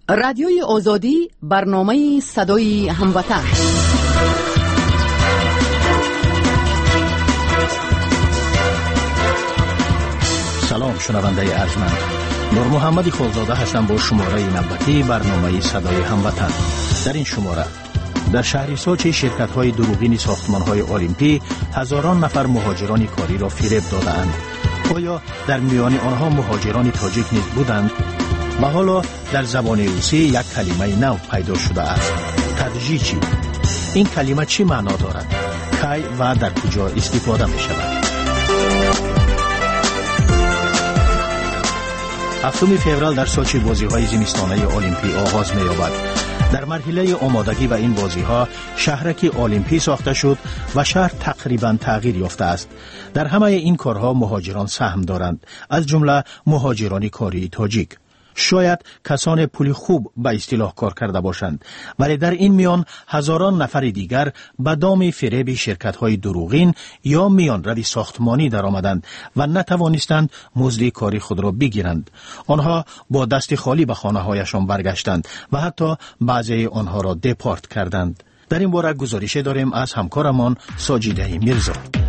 رادیوی آزادی، برنامه صدای هموطن. سلام شنونده ارجمند، نور محمد خالزاده هستم با شماره نوبتی برنامه صدای هموطن. در این شماره در شهر سوچی شرکت‌های دروغین ساختمان‌های المپی هزاران نفر مهاجران کاری را فریب دادند. آیا در میان آنها مهاجران تاجیک نیز بودند؟ و حالا در زبان روسی یک کلمه نو پیدا شده است، تدریجی. این کلمه چی معنا دارد؟ کی و در کجا استفاده می شود؟ 7 فوریه در سوچی بازی‌های زمستانه المپی آغاز می‌یابد. در مرحله آمادگی به این بازی‌ها شهرک المپی ساخته شد و شهر تقریباً تغییر یافته است. در همه این کارها مهاجران سهم دارند، از جمله مهاجران کاری تاجیک. شاید کسان پول خوب به اصطلاح کار کرده باشند، ولی در این میان هزاران نفر دیگر به دام فریب شرکت‌های دروغین یا میان روی ساختمانی در آمدند و نتوانستند مزد کاری خود را بگیرند. آنها با دست خالی به خانه‌هایشان برگشتند و حتی بعضی آنها را دپارت کردند. در این باره گزارش داریم از همکارمان ساجیده میرزا.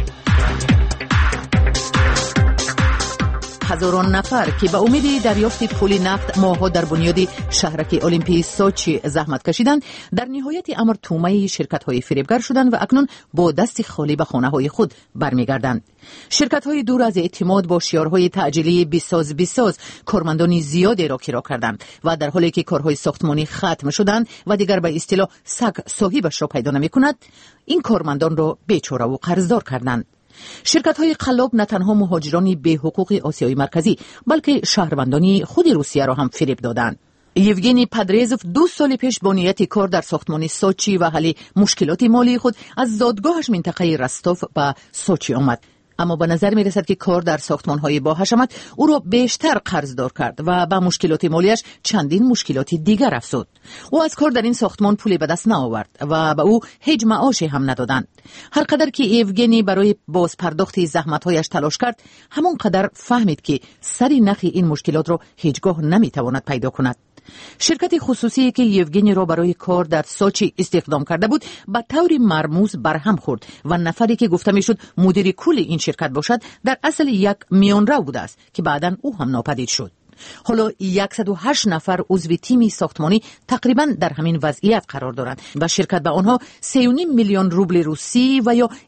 هزاران نفر که به امید دریافت پول نقد ماه‌ها در بنیاد شهرک المپی سوچی زحمت کشیدند، در نهایت امر تومه شرکت‌های فریبگر شدند و اکنون با دست خالی به خانه‌های خود برمیگردند. شرکت‌های دور از اعتماد با شعارهای تعجیلی بیساز کارمندان زیادی را کرا کردند و در حالی که کارهای ساختمانی ختم شدند و دیگر به اصطلاح سگ صاحبش را پیدا نمی‌کند، این کارمندان را بیچاره و قرضدار کردند. شرکت‌های قلاب نه تنها مهاجران بی حقوق آسیای مرکزی بلکه شهروندان خود روسیه را هم فریب دادند. یوگنی پدریزوف 2 سال پیش با نیت کار در ساختمان سوچی و حل مشکلات مالی خود از زادگاهش منطقه رستوف به سوچی آمد، اما به نظر می رسد که کار در ساختمان‌های با حشمت او را بیشتر قرضدار کرد و به مشکلات مالیش چندین مشکلات دیگر افزود. او از کار در این ساختمان پولی به دست نآورد و به او هیچ معاشی هم ندادند. هر قدر که یوگنی برای بازپرداخت زحمت‌هایش تلاش کرد، همون قدر فهمید که سری نخ این مشکلات را هیچگاه نمی‌تواند پیدا کند. شرکت خصوصی که یوگنی را برای کار در سوچی استخدام کرده بود به طور مرموز برهم خورد و نفری که گفته میشد مدیر کل این شرکت باشد در اصل یک میانرو بوده است که بعداً او هم ناپدید شد. حالا 108 نفر عضو تیم ساختمانی تقریباً در همین وضعیت قرار دارند و شرکت به آنها 3.5 میلیون روبل روسی و یا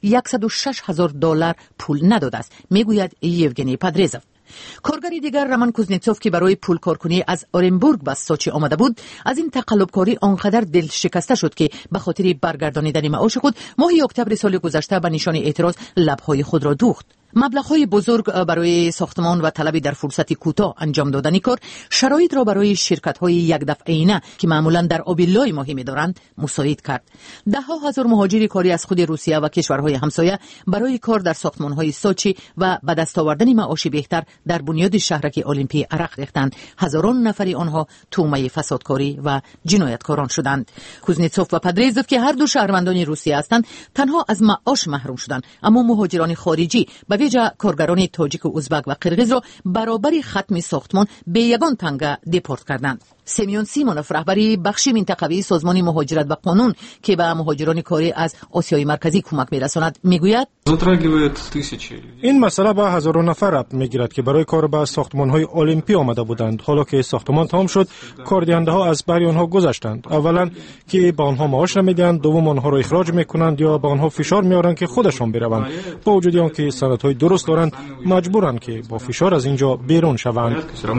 $106,000 پول نداده است، میگوید یوگنی پدریزوف. کارگری دیگر رمان کوزنتسوف که برای پول کارکنی از اورنبورگ به سوچی آمده بود، از این تقلبکاری آنقدر دل شکسته شد که به خاطر برگردانیدن معاش خود ماه اکتبر سال گذشته به نشان اعتراض لب‌های خود را دوخت. مبلغ‌های بزرگ برای ساختمان و طلب در فرصت کوتاه انجام دادن کار شرایط را برای شرکت‌های یک دفعه‌ایه که معمولاً در آبیلای ماهی می‌دارند مساعد کرد. ده‌ها هزار مهاجر کاری از خود روسیه و کشورهای همسایه برای کار در ساختمان‌های سوچی و به دست آوردن معاشی بهتر در بنیاد شهرک المپی عرق ریختند. هزاران نفری آنها تومه فسادکاری و جنایتکاران شدند. کوزنتسوف و پدریزوف که هر دو شهروندان روسیه هستند، تنها از معاش محروم شدند، اما مهاجران خارجی به ویژه کارگران تاجیک و ازبک و قرقیز را برابر ختم ساختمان به یگان تنگه دپورت کردند. سیمیون سیمونوف رهبری بخش منطقوی سازمان مهاجرت و قانون که به مهاجران کاری از آسیای مرکزی کمک می‌رساند میگوید این مسئله به هزاران نفر ربط می‌گیرد که برای کار به ساختمان‌های المپی آمده بودند. حالا که ساختمان تمام شد، کاردهنده‌ها از بر آنها گذشتند. اولا که به آنها معاش نمیدهند، دوم آنها را اخراج می‌کنند یا به آنها فشار می‌آورند که خودشان بروند. با وجود آنکه سندهای درست دارند، مجبورند که با فشار از اینجا بیرون شوند.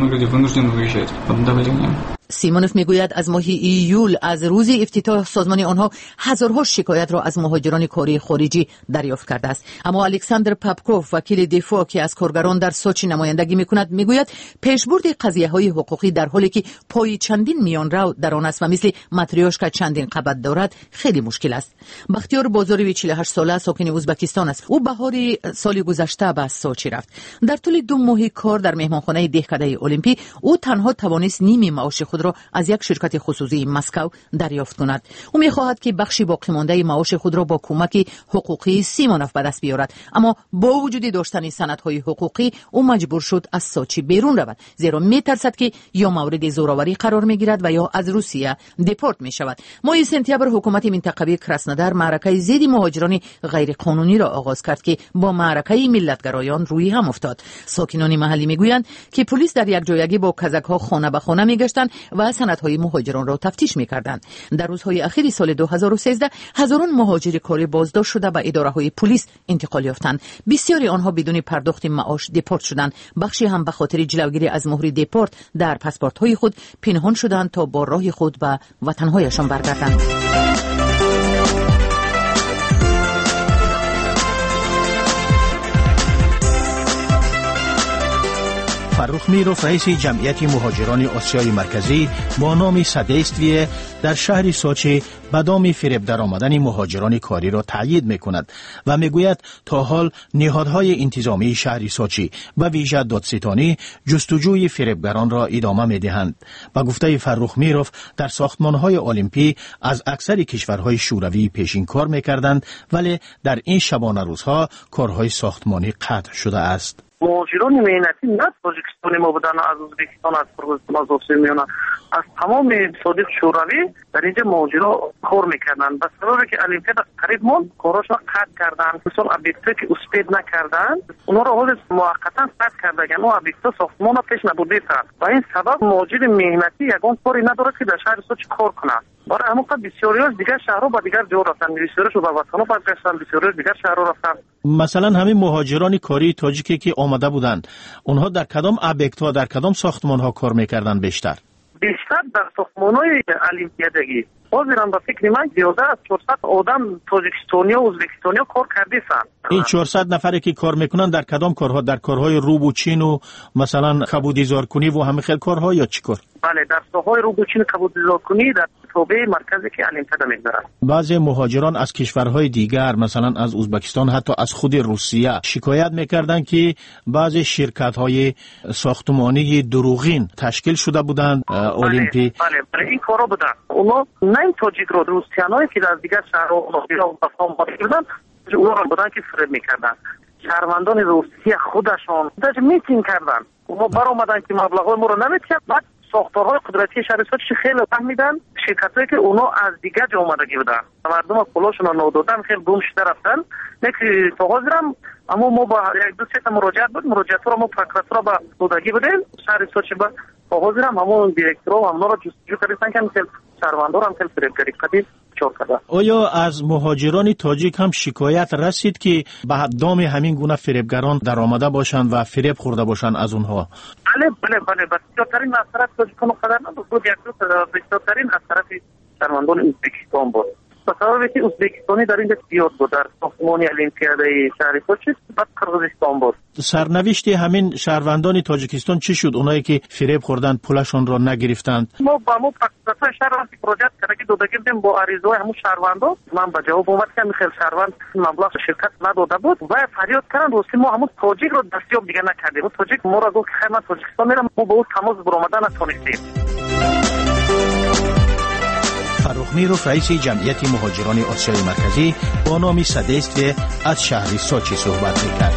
سیمونوف میگوید از ماه ایول از روز افتتاح سازمان آنها هزارها شکایت را از مهاجران کاری خارجی دریافت کرده است. اما الکساندر پاپکوف وکیل دفاع که از کارگران در سوچی نمایندگی میکند میگوید پیشبرد قضیه‌های حقوقی در حالی که پای چندین میانرو در آن است و مثل ماتریوشکا چندین قبط دارد خیلی مشکل است. بختیار بازاروی 48 ساله ساکن ازبکستان است. او بهار سال گذشته به سوچی رفت. در طول 2 ماه کار در مهمانخانه دهکده المپی او تنها توانست نیم معاش خود خود را از یک شرکت خصوصی مسکو دریافت کند. او می‌خواهد که بخشی باقی مانده معاش خود را با کمک حقوقی سیمونوف به دست بیاورد، اما با وجود داشتن سندهای حقوقی او مجبور شد از سوچی بیرون رود، زیرا می‌ترسد که یا مورد زوراوری قرار می‌گیرد و یا از روسیه دپورت می‌شود. ماه سپتامبر حکومت منطقوی کراسنودار معرکه ضد مهاجران غیرقانونی را آغاز کرد که با معرکه ملتگرایان روی هم افتاد. ساکنان محلی میگویند که پلیس در یک جایگی با کزک‌ها خانه به خانه میگشتند و سندهای مهاجران را تفتیش میکردند. در روزهای اخیر سال 2013 هزاران مهاجر کاری بازداشت شده به اداره‌های پلیس انتقال یافتند. بسیاری آنها بدون پرداخت معاش دپورت شدند. بخشی هم به خاطر جلوگیری از مهر دپورت در پاسپورت‌های خود پنهان شدند تا با راه خود به وطن‌هایشان برگردند. فرخ میروف رئیس جمعیت مهاجران آسیای مرکزی با نام سدیستویه در شهر سوچی به دام فریب در آمدن مهاجران کاری را تأیید میکند و میگوید تا حال نهادهای انتظامی شهر سوچی و ویژه دادستانی جستجوی فریبگران را ادامه میدهند. با گفته فرخ میروف در ساختمانهای المپی از اکثر کشورهای شوروی پیشین کار میکردند، ولی در این شبانه روزها کارهای ساختمانی قطع شده است. مهاجران مهنتی نه تاجیکستانی ما بودن، از ازبکستان، از قرغیزستان، از آسیا، از تمام صادق شوروی در اینجا مهاجران کار میکردن. به سببی که المپیاد قریب مون کاراشون قطع کردن، مثلا ابیکتا که اسپید نکردن اونا را حال موقتا قطع کردن، یعنی ابیکتا ساختمان پیش نبوده تا و این سبب مهاجر مهنتی یگان کاری نداره که در شهر سوچ کار کنه. برای همون بسیاری از دیگر شهرها به دیگر جا رفتن، بسیاریش به وطنها برگشتن، بسیاری دیگر شهرها رفتن. مثلا همین مهاجران کاری تاجیکی که آمده بودند، اونها در کدام ابیکت‌ها، در کدام ساختمان‌ها کار می‌کردن بیشتر در ساختمان‌های المپیادگی. حاضرم به فکر من زیاده از 400 آدم تاجیکستانی و ازبکستانی کار کردیسن. این 400 نفری که کار میکنن در کدام کارها؟ در کارهای روبوچین و مثلا کبودیزارکنی و همه خیل کارها یا چی کار؟ بله، در ساحهای روبوچین کبودیزارکنی در توبه مرکزی که المپیاد میگذارن. بعضی مهاجران از کشورهای دیگر مثلا از ازبکستان، حتی از خود روسیه شکایت میکردند که بعضی شرکت‌های ساختمانی دروغین تشکیل شده بودند المپی. بله این کارا بودن. اونا نه این تاجیک رو روسیانایی که در دیگر شهرها بودن، اونا را بودن که فریب میکردن. شهروندان روسیه خودشان میتین کردن. اونا برآمدن که مبلغای ما رو نمیتین، بعد ساختارهای قدرتی شهر سوچ خیلی فهمیدن شرکتایی که اونا از دیگر جا اومدگی بودن، مردم پولاشون رو نادودن، خیلی گم شده رفتن. نکی تو حاضرم، اما ما با یک دو سه تا مراجعت بود، مراجعت رو ما پروکراتور با دودگی بودیم شهر سوچ با حاضرم، همون دیرکتور و همون رو جستجو کردن که مثل شهروندان هم خیلی فریبکاری قدیم چور کرده. آیا از مهاجران تاجیک هم شکایت رسید که به دام همین گونه فریبگران در آمده باشند و فریب خورده باشند از اونها؟ بله بسیارترین اثرات تاجیکان قدر نبود، یک دو بسیارترین اثرات شهروندان ازبکستان بود. به سببی که ازبکستانی در اینجا زیاد بود، در ساختمان المپیادی شهر سوچ، بعد قرغیزستان بود. سرنوشت همین شهروندان تاجیکستان چی شد؟ اونایی که فریب خوردن پولشون را نگرفتند. ما با مو پاکستان شهر را مراجعت کردیم، دادگی بودیم با عریضه‌های همون شهروندان. من به جواب اومد که خیلی شهروند مبلغ شرکت نداده بود و فریاد کردن دوستی ما همون تاجیک رو دستیاب دیگه نکردیم. اون تاجیک ما را گفت که خیلی من تاجیکستان میرم، ما با اون تماس برآمدن نتونستیم. فرخ میروف رئیس جمعیت مهاجران آسیای مرکزی با نام سدیستویه از شهر سوچی صحبت میکرد.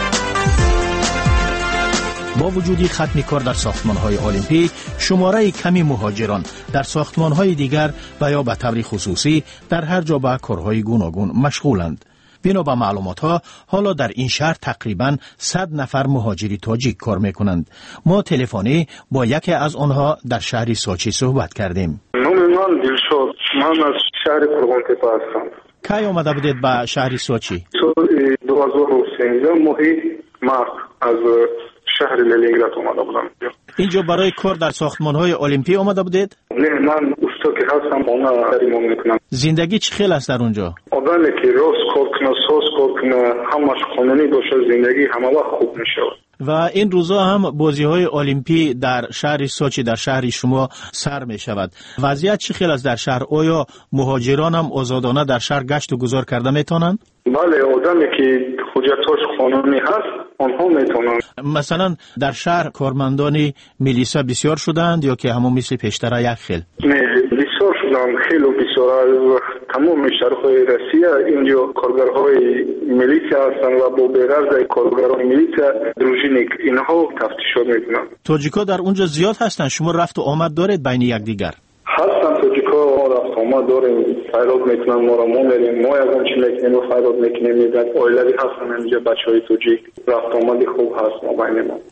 با وجود ختم کار در ساختمان‌های المپی، شماره کمی مهاجران در ساختمان‌های دیگر و یا به طور خصوصی در هر جا به کارهای گوناگون مشغولند. بنا به معلومات‌ها حالا در این شهر تقریباً 100 نفر مهاجری تاجیک کار می‌کنند. ما تلفنی با یکی از آنها در شهر سوچی صحبت کردیم. من دلشاد، من از شهر قرغانتپه هستم. کی آمده بودید به شهر سوچی؟ 2013 ماهی مارس از شهر لنینگراد آمده بودم. اینجا برای کار در ساختمان‌های المپی آمده بودید؟ نه، من استا که هستم اونا کار میکنم. زندگی چه خیلی است در اونجا؟ آدمی که راست کار کنه، ساز کار کنه، همش قانونی باشه، زندگی همه وقت خوب میشه. و این روزا هم بازی‌های المپی در شهر سوچی، در شهر شما سر می شود. وضعیت چه خیلی است در شهر؟ آیا مهاجران هم آزادانه در شهر گشت و گذار کرده میتونند؟ بله، آدمی که حجتاش قانونی هست آنها میتونند. مثلا در شهر کارمندان میلیسا بسیار شدند یا که همون مثل پیشتر یک خیل؟ نه بسیار شدند، خیلی بسیار. از تمام شهرهای روسیه اینجا کارگرهای میلیسا هستند و با بغرض کارگران میلیسا دروژینیک اینها تفتیشات میکنند. تاجیکا در اونجا زیاد هستند. شما رفت و آمد دارید بین یکدیگر؟ هستند تاجیکا، ما رفت آمد داریم، فریاد میکنن ما را، ما میریم، ما یکم چی میکنیم و فریاد میکنیم. اویلوی هستن اینجا بچهای تاجیک، رفت آمدی خوب هست ما بین ما.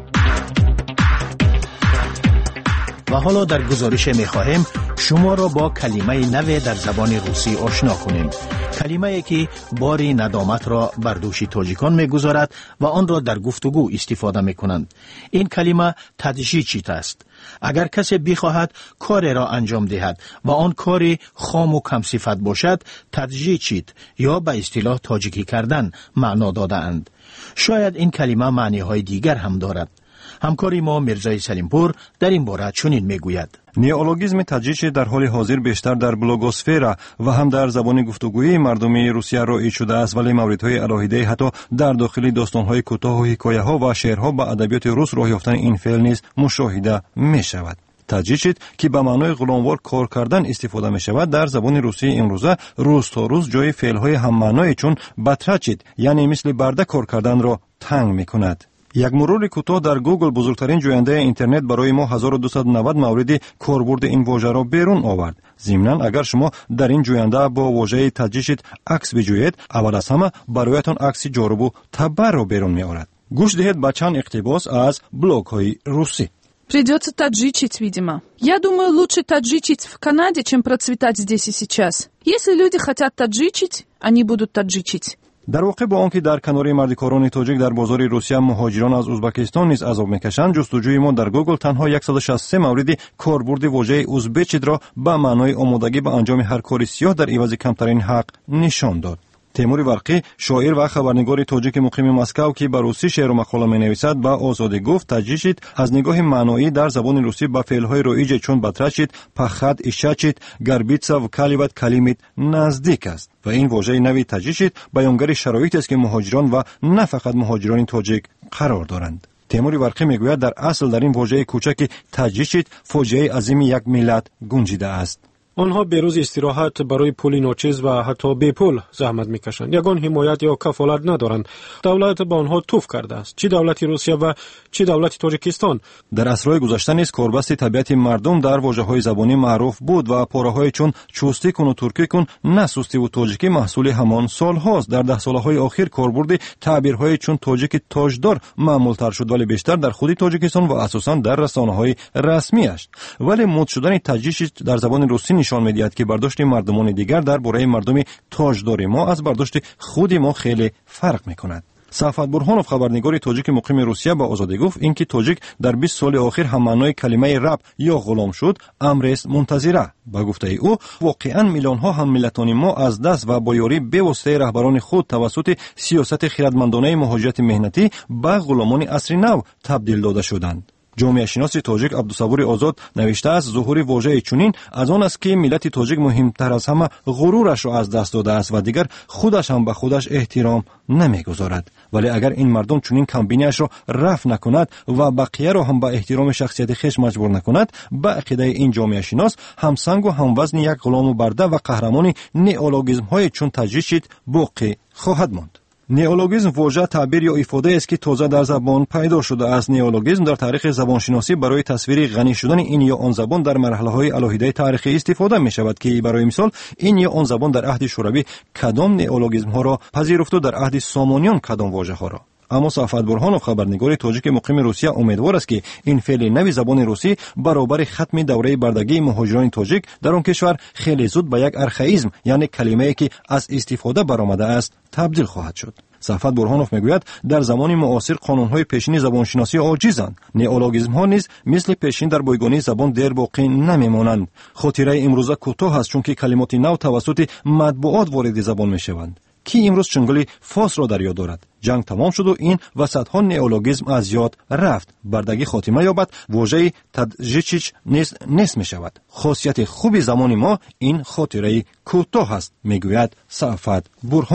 و حالا در گزارش می‌خواهیم شما را با کلمه نو در زبان روسی آشنا کنیم. کلمه‌ای که باری ندامت را بر دوش تاجیکان می‌گذارد و آن را در گفتگو استفاده می‌کنند. این کلمه تدژیچیت است. اگر کسی بخواهد کاری را انجام دهد و آن کاری خام و کم صفت باشد، تدژیچیت یا به اصطلاح تاجیکی کردن معنا داده‌اند. شاید این کلمه معنی‌های دیگر هم دارد. همکاری ما میرزای سلیمپور در این باره چنین میگوید: نیئولوژیسم تاجیچی در حال حاضر بیشتر در بلوگوسفر و هم در زبان گفتگویی مردمی روسیه رایج شده است، ولی موردهای الهیده حتی در داخل داستان‌های کوتاه و حکایه‌ها و شعرها به ادبیات روس راه یافتن این فعل نیز مشاهده می‌شود. تاجیچیت که به معنای غلاموار کار کردن استفاده می شود، در زبان روسی امروزه روز تا روز جای فعل‌های هم معنای چون باتراچیت یعنی مثل برده کار کردن را تنگ می کند. یک مرور کوتاه در گوگل بزرگترین جوینده اینترنت برای ما 1290 مورد کاربرد این واژه را بیرون آورد. ضمناً اگر شما در این جوینده با واژه تاجیچیت عکس بجویید، اول از همه برایتان عکس جالب و تبر را بیرون می آورد. گوش دهید به چند اقتباس از блог های روسی. Придется таджичить, видимо. Я думаю, лучше таджичить в Канаде, чем процветать здесь и сейчас. Если люди хотят таджичить, они будут таджичить. در واقع با آنکه در کنار مردکاران تاجیک در بازار روسیه مهاجران از ازبکستان نیز عذاب میکشند، جستجوی ما در گوگل تنها 163 مورد کاربرد واژه ازبچیت را به معنای آمادگی به انجام هر کاری سیاه در عوض کمترین حق نشان داد. تیمور ورقی، شاعر و خبرنگار تاجیک مقیم مسکو که به روسی شعر و مقاله می‌نویسد، با آزادی گفت تاجیچیت از نگاه معنایی در زبان روسی به فعل‌های رایج چون باتراچیت، پخد، ایشاچیت، گربیتسا و کالیوات کلیمیت نزدیک است و این واژه نوی تاجیچیت بیانگر شرایطی است که مهاجران و نه فقط مهاجران تاجیک قرار دارند. تیمور ورقی میگوید در اصل در این واژه کوچک تاجیچیت فاجعه عظیم یک ملت گنجیده است. آنها به روز استراحت برای پول ناچیز و حتی بی پول زحمت میکشند. یگان حمایت یا کفالت ندارند. دولت به آنها توف کرده است. چه دولت روسیه و چه دولت تاجیکستان. در عصرهای گذشته نیز کاربست طبیعت مردم در واژه‌های زبانی معروف بود و پاره‌های چون چوستی کن و ترکی کن، نسوستی و تاجیکی محصول همان سال‌هاست. در 10 سال‌های اخیر کاربرد تعبیرهای چون تاجیک تاجدار معمول‌تر شد، ولی بیشتر در خود تاجیکستان و اساساً در رسانه‌های رسمی است. ولی مد شدن تاجیچیت در زبان روسی نشان می‌دهد که برداشت مردمان دیگر درباره مردم تاجدار ما از برداشت خود ما خیلی فرق می‌کند. صفوت برهانوف، خبرنگار تاجیک مقیم روسیه، با آزادی گفت اینکه تاجیک در 20 سال اخیر هم معنای کلمه رب یا غلام شد، امر است منتظره. با گفته او واقعا میلیون‌ها هم ملتان ما از دست و با یاری به واسطه رهبران خود توسط سیاست خردمندانه مهاجرت مهنتی به غلامان عصر نو تبدیل داده شدند. جامعه شناس تاجیک عبدالصبور آزاد نوشته است ظهور واژه چنین از آن است که ملت تاجیک مهمتر از همه غرورش را از دست داده است و دیگر خودش هم به خودش احترام نمیگذارد. ولی اگر این مردم چنین کمبینیش را رفع نکند و بقیه را هم به احترام شخصیت خویش مجبور نکند، به عقیده این جامعه شناس همسنگ و هموزن یک غلام و برده و قهرمان نیئولوژیسم های چون تاجیچیت باقی خواهد ماند. نیئولوژیسم واژه تعبیر یا ifade است که تازه در زبان پیدا شده است. نیئولوژیسم در تاریخ زبانشناسی برای تصویر غنی شدن این یا آن زبان در مرحله‌های الهیده تاریخی استفاده می شود که برای مثال این یا آن زبان در عهد شوروی کدام نیئولوژیسم ها را پذیرفت و در عهد سامانیان کدام واژه ها را. اما صفوت برهانوف، خبرنگار تاجیک مقیم روسیه، امیدوار است که این فعل نوی زبان روسی برابر ختم دوره بردگی مهاجران تاجیک در آن کشور خیلی زود به یک ارخائیسم یعنی کلمه‌ای که از استفاده برآمده است تبدیل خواهد شد. صفوت برهانوف میگوید در زمان معاصر قانون‌های پیشین زبانشناسی عاجزند. نیئولوژیسم‌ها نیز مثل پیشین در بایگانی زبان دیر باقی نمیمانند. خاطره امروزه کوتاه است چون که کلمات نو توسط مطبوعات وارد زبان میشوند. کی امروز چنگلی فاس را در یاد دارد؟ جنگ تمام شد و این وسط‌ها نیئولوژیسم از یاد رفت. بردگی خاتمه یابد، واژه تاجیچیچ نیست می شود. خاصیت خوبی زمان ما این خاطره کوتاه است، میگوید صفوت برهانوف.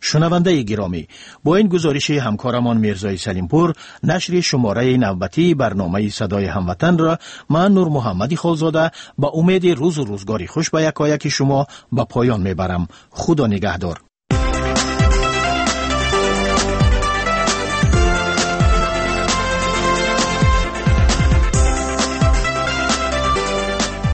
شنونده گرامی، با این گزارش همکارمان میرزای سلیمپور نشر شماره نوبتی برنامه صدای هموطن را من نور محمدی خالزاده با امید روز و روزگاری خوش به یکایک شما به پایان میبرم. خدا نگهدار.